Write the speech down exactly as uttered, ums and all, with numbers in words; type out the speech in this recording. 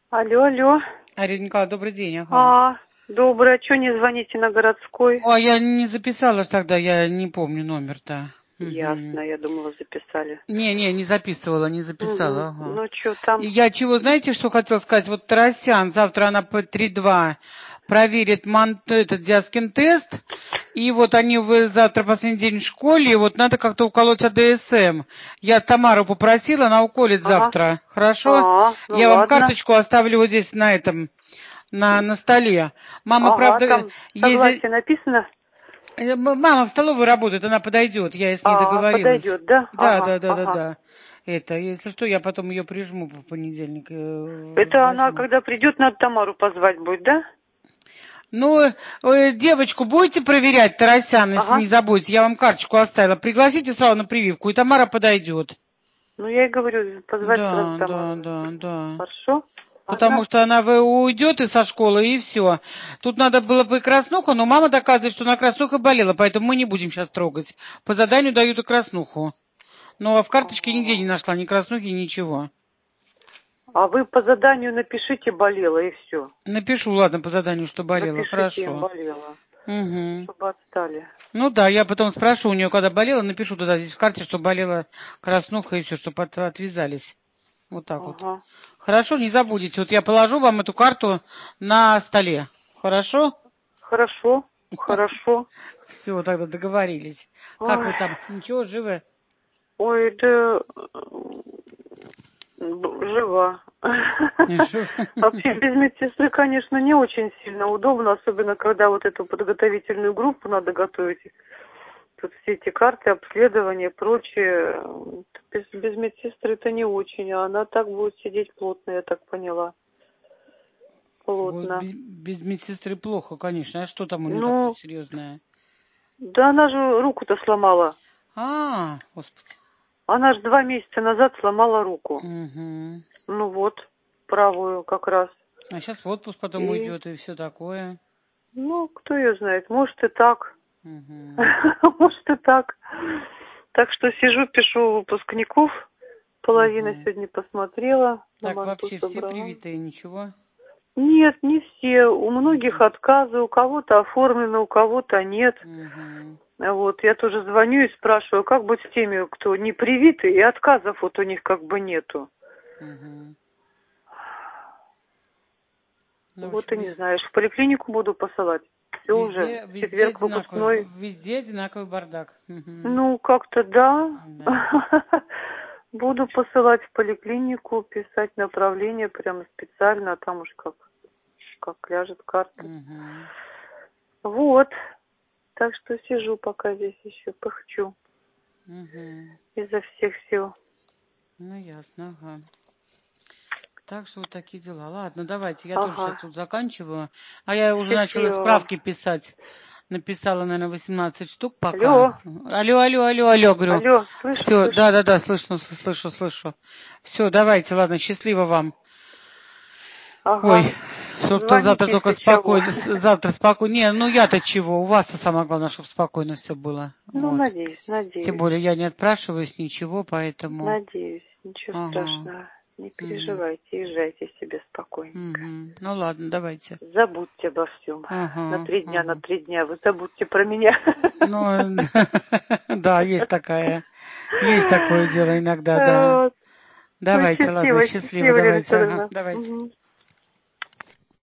Алло, алло. Арина Николаевна, добрый день, ага. А, доброе. А что не звоните на городской? О, я не записала ж тогда, я не помню номер-то. Ясно, Угу. я думала, записали. Не, не, не записывала, не Угу. записала, ага. Ну, что И там? я чего, знаете, что хотела сказать? Вот Тарасян, завтра она по три-два проверит ман, этот Дяскин тест, и вот они в, завтра последний день в школе, и вот надо как-то уколоть А Д С М. Я Тамару попросила, она уколет Ага. завтра, хорошо? А, ну Я вам ладно. карточку оставлю вот здесь на этом, на, на столе. Мама, Ага, правда, там ездит... согласие написано? Э, м- Мама в столовой работает, она подойдет, я с ней А, договорилась. подойдет, да? Да, Ага, да, да, да, ага. да. Это, если что, я потом ее прижму в понедельник, э, Это она, возьму. когда придет, надо Тамару позвать будет, да? Ну, э, девочку будете проверять, Тарасян, если Ага. не забудете? Я вам карточку оставила. Пригласите сразу на прививку, и Тамара подойдет. Ну, я и говорю, позвать сразу Да, да, Тамару. да, да. Хорошо? Потому Ладно. что она в- уйдет из со школы, и все. Тут надо было бы и краснуху, но мама доказывает, что она краснуха болела, поэтому мы не будем сейчас трогать. По заданию дают и краснуху. Ну, а в карточке нигде не Ага. нашла ни краснухи, ничего. А вы по заданию напишите болела и все. Напишу, ладно, по заданию, что болела. Напишите им Хорошо. болела, Угу. чтобы отстали. Ну да, я потом спрошу у нее, когда болела, напишу туда здесь в карте, что болела краснуха и все, чтобы от- отвязались. Вот так вот. Ага. Хорошо, не забудете. Вот я положу вам эту карту на столе. Хорошо? Хорошо, хорошо. Все, тогда договорились. Как Ой, вы там? Ничего, живы? ой, да м, жива. Живы. Вообще без медсестры, конечно, не очень сильно удобно, особенно когда вот эту подготовительную группу надо готовить. Тут все эти карты, обследования, прочее. Без, без медсестры это не очень, а она так будет сидеть плотно, я так поняла. Вот Плотно. без, без медсестры плохо, конечно. А что там у нее такое Ну, серьезное? да она же руку-то сломала. А, господи. Она же два месяца назад сломала руку. Угу. Ну вот, правую как раз. А сейчас в отпуск потом И, уйдет и все такое. ну, кто ее знает, может и так. Угу. Может и так. Так что сижу, пишу выпускников. Половина Угу. сегодня посмотрела, на Так, манту вообще все собрала. привитые, ничего? Нет, не все. У многих Угу. отказы, у кого-то оформлено, у кого-то нет. Угу. Вот, я тоже звоню и спрашиваю, как быть с теми, кто не привиты, и отказов вот у них как бы нету. Угу. Ну, в Вот общем, и не вез- знаешь, в поликлинику буду посылать. Все уже, везде, в везде четверг одинаковый, выпускной. везде одинаковый бардак. Угу. Ну, как-то да. Да. Буду посылать в поликлинику, писать направление прямо специально, а там уж как, как ляжет карта. Угу. Вот. Так что сижу пока здесь еще, пыхчу. Угу. Изо всех сил. Ну, ясно, ага. Так что вот такие дела. Ладно, давайте, я тоже сейчас Ага. тут заканчиваю. А я уже начала Счастливо вам. справки писать. Написала, наверное, восемнадцать штук пока. Алло. Алло, алло, алло, алло, говорю. Алло. Слышу, Все, слышу. да, да, да, слышно, слышу, слышу. Все, давайте, ладно, счастливо вам. Ой, Ага. чтобы завтра Звоните, только если чего. спокойно, с- завтра спокойно. Не, ну я-то чего, у вас-то самое главное, чтобы спокойно все было. Ну, Вот. надеюсь, Тем надеюсь. более я не отпрашиваюсь, ничего, поэтому... Надеюсь. Ничего Ага. страшного. Не Угу. переживайте, езжайте себе спокойненько. Угу. Ну ладно, давайте. Забудьте обо всем. На Ага, три дня, на ага. три дня. Вы забудьте про меня. Ну, да, есть такая, есть такое дело иногда, да. Вот. Ну, Давайте, ладно, счастливо, счастливо, счастливо, Лена давайте, ага, Федоровна. давайте. Мгм.